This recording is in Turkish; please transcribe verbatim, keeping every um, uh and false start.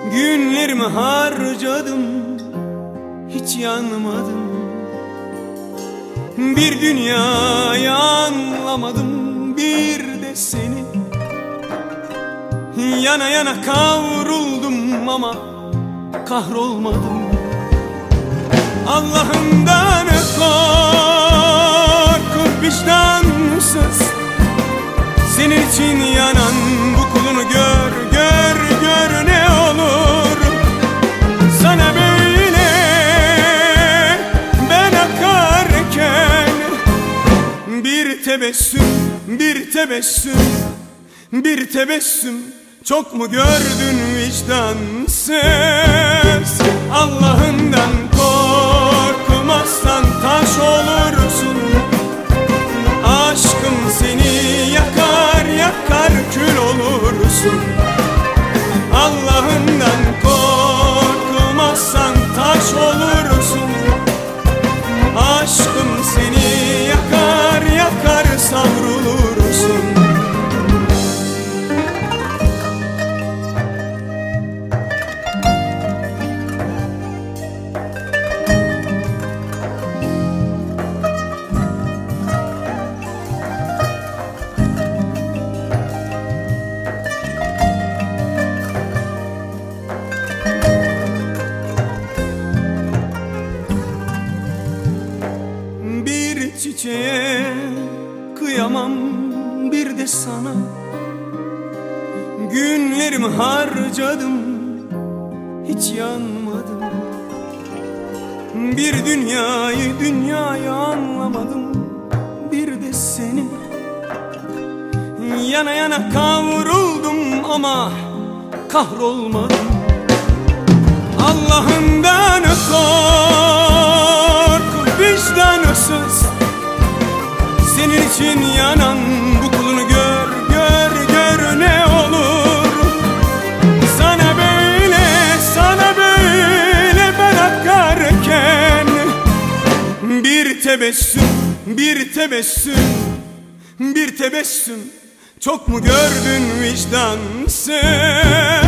Günlerimi harcadım, hiç yanmadım. Bir dünyayı anlamadım, bir de seni. Yana yana kavruldum ama kahrolmadım. Allah'ımdan korkup vicdansız, senin için yanan bu kulunu gör, gör, gör ne olur. Sana böyle ben akarken bir tebessüm, bir tebessüm, bir tebessüm çok mu gördün vicdansız? Allah'ından korkmazsan taş olursun. Aşkım seni yakar yakar kül olursun. Allah'ından korkmazsan taş olursun. Aşkım seni yakar yakar savrulursun. Çiçeğe kıyamam, bir de sana. Günlerimi harcadım, hiç yanmadım. Bir dünyayı dünyayı anlamadım, bir de seni. Yana yana kavruldum ama kahrolmadım. Allah'ından kork vicdansız, senin için yanan bu kulunu gör, gör, gör ne olur. Sana böyle, sana böyle ben akarken bir tebessüm, bir tebessüm, bir tebessüm çok mu gördün vicdansız?